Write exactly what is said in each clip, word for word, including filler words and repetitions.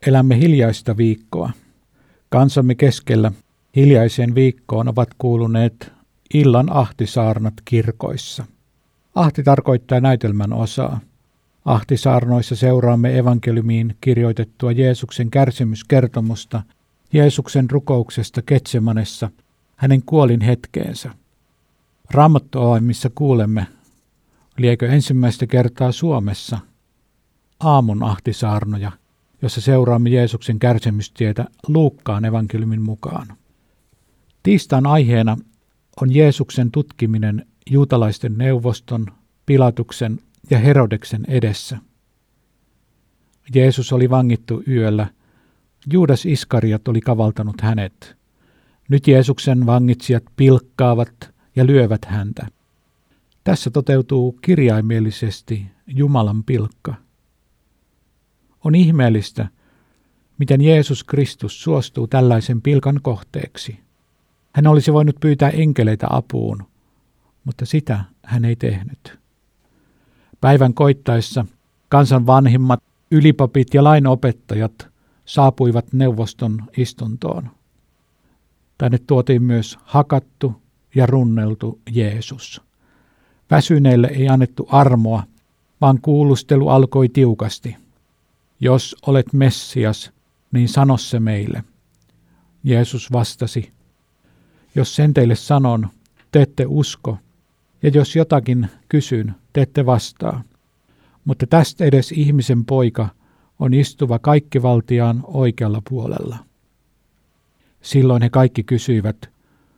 Elämme hiljaista viikkoa. Kansamme keskellä hiljaiseen viikkoon ovat kuuluneet illan ahtisaarnat kirkoissa. Ahti tarkoittaa näytelmän osaa. Ahtisaarnoissa seuraamme evankeliumiin kirjoitettua Jeesuksen kärsimyskertomusta Jeesuksen rukouksesta Getsemanessa hänen kuolin hetkeensä. Raamattuavimissa kuulemme, liekö ensimmäistä kertaa Suomessa, aamun ahtisaarnoja, jossa seuraamme Jeesuksen kärsimystietä Luukkaan evankeliumin mukaan. Tiistain aiheena on Jeesuksen tutkiminen juutalaisten neuvoston, Pilatuksen ja Herodeksen edessä. Jeesus oli vangittu yöllä. Juudas Iskariot oli kavaltanut hänet. Nyt Jeesuksen vangitsijat pilkkaavat ja lyövät häntä. Tässä toteutuu kirjaimellisesti Jumalan pilkka. On ihmeellistä, miten Jeesus Kristus suostuu tällaisen pilkan kohteeksi. Hän olisi voinut pyytää enkeleitä apuun, mutta sitä hän ei tehnyt. Päivän koittaessa kansan vanhimmat, ylipapit ja lainopettajat saapuivat neuvoston istuntoon. Tänne tuotiin myös hakattu ja runneltu Jeesus. Väsyneille ei annettu armoa, vaan kuulustelu alkoi tiukasti. Jos olet Messias, niin sano se meille. Jeesus vastasi, jos sen teille sanon, te ette usko, ja jos jotakin kysyn, te ette vastaa. Mutta tästä edes ihmisen poika on istuva kaikkivaltiaan oikealla puolella. Silloin he kaikki kysyivät,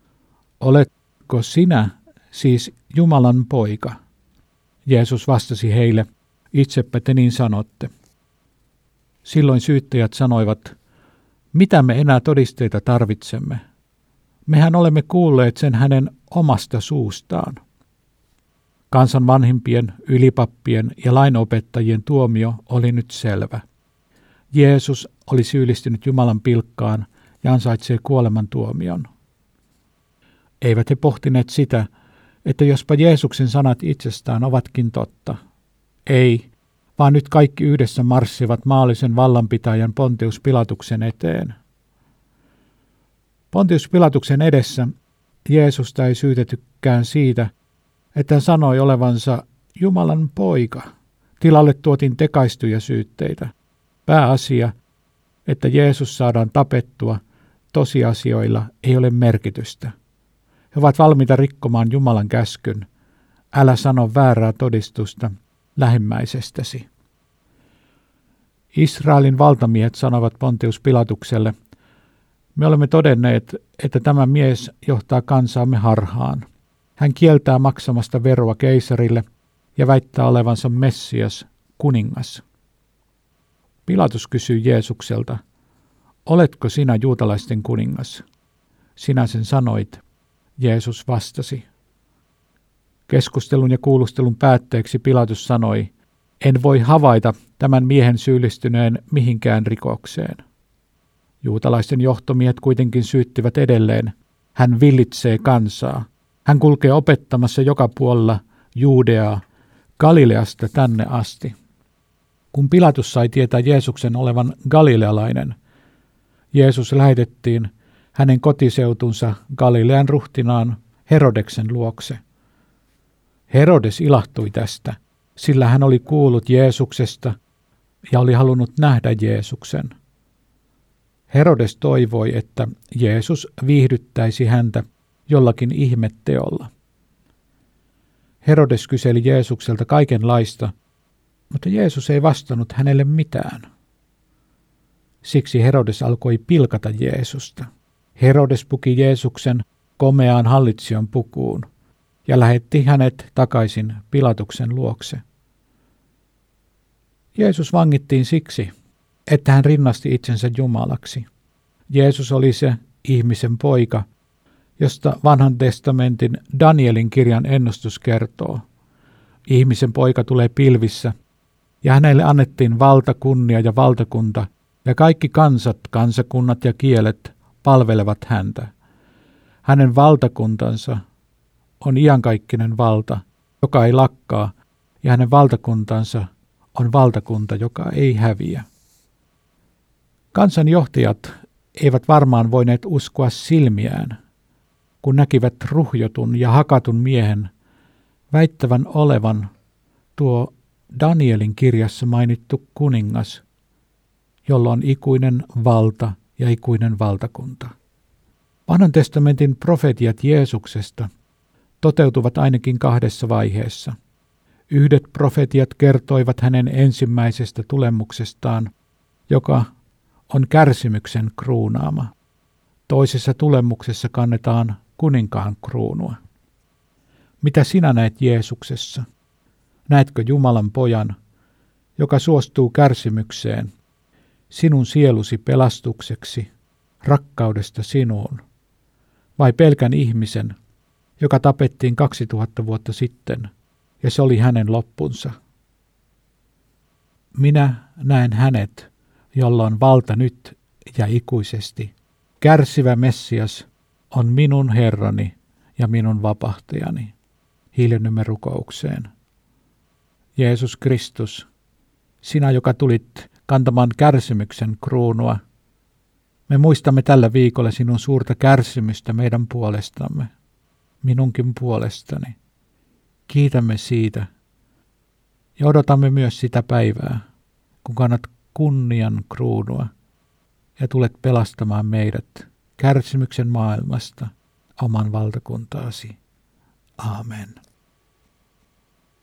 oletko sinä siis Jumalan poika? Jeesus vastasi heille, itsepä te niin sanotte. Silloin syyttäjät sanoivat, mitä me enää todisteita tarvitsemme? Mehän olemme kuulleet sen hänen omasta suustaan. Kansan vanhimpien, ylipappien ja lainopettajien tuomio oli nyt selvä. Jeesus oli syyllistynyt Jumalan pilkkaan ja ansaitsee kuoleman tuomion. Eivät he pohtineet sitä, että jospa Jeesuksen sanat itsestään ovatkin totta. Ei, vaan nyt kaikki yhdessä marssivat maallisen vallanpitäjän Pontius Pilatuksen eteen. Pontius Pilatuksen edessä Jeesusta ei syytetykään siitä, että hän sanoi olevansa Jumalan poika. Tilalle tuotiin tekaistuja syytteitä. Pääasia, että Jeesus saadaan tapettua, tosiasioilla ei ole merkitystä. He ovat valmiita rikkomaan Jumalan käskyn. Älä sano väärää todistusta lähimmäisestäsi. Israelin valtamiehet sanovat Pontius Pilatukselle, me olemme todenneet, että tämä mies johtaa kansaamme harhaan. Hän kieltää maksamasta veroa keisarille ja väittää olevansa Messias, kuningas. Pilatus kysyi Jeesukselta, oletko sinä juutalaisten kuningas? Sinä sen sanoit, Jeesus vastasi. Keskustelun ja kuulustelun päätteeksi Pilatus sanoi, en voi havaita tämän miehen syyllistyneen mihinkään rikokseen. Juutalaisten johtomiehet kuitenkin syyttivät edelleen, hän villitsee kansaa. Hän kulkee opettamassa joka puolella Juudeaa, Galileasta tänne asti. Kun Pilatus sai tietää Jeesuksen olevan galilealainen, Jeesus lähetettiin hänen kotiseutunsa Galilean ruhtinaan Herodeksen luokse. Herodes ilahtui tästä, sillä hän oli kuullut Jeesuksesta ja oli halunnut nähdä Jeesuksen. Herodes toivoi, että Jeesus viihdyttäisi häntä jollakin ihmetteolla. Herodes kyseli Jeesukselta kaikenlaista, mutta Jeesus ei vastannut hänelle mitään. Siksi Herodes alkoi pilkata Jeesusta. Herodes puki Jeesuksen komeaan hallitsijan pukuun ja lähetti hänet takaisin Pilatuksen luokse. Jeesus vangittiin siksi, että hän rinnasti itsensä Jumalaksi. Jeesus oli se ihmisen poika, josta vanhan testamentin Danielin kirjan ennustus kertoo. Ihmisen poika tulee pilvissä, ja hänelle annettiin valta, kunnia ja valtakunta, ja kaikki kansat, kansakunnat ja kielet palvelevat häntä. Hänen valtakuntansa on iankaikkinen valta, joka ei lakkaa, ja hänen valtakuntansa on valtakunta, joka ei häviä. Kansanjohtajat eivät varmaan voineet uskoa silmiään, kun näkivät ruhjotun ja hakatun miehen väittävän olevan tuo Danielin kirjassa mainittu kuningas, jolla on ikuinen valta ja ikuinen valtakunta. Vanhan testamentin profetiat Jeesuksesta toteutuvat ainakin kahdessa vaiheessa. Yhdet profetiat kertoivat hänen ensimmäisestä tulemuksestaan, joka on kärsimyksen kruunaama. Toisessa tulemuksessa kannetaan kuninkaan kruunua. Mitä sinä näet Jeesuksessa? Näetkö Jumalan pojan, joka suostuu kärsimykseen, sinun sielusi pelastukseksi, rakkaudesta sinuun, vai pelkän ihmisen, joka tapettiin kaksituhatta vuotta sitten, ja se oli hänen loppunsa? Minä näen hänet, jolla on valta nyt ja ikuisesti. Kärsivä Messias on minun Herrani ja minun vapahtajani. Hiljennymme rukoukseen. Jeesus Kristus, sinä, joka tulit kantamaan kärsimyksen kruunua, me muistamme tällä viikolla sinun suurta kärsimystä meidän puolestamme, minunkin puolestani. Kiitämme siitä ja odotamme myös sitä päivää, kun kannat kunnian kruunua ja tulet pelastamaan meidät kärsimyksen maailmasta oman valtakuntaasi. Aamen.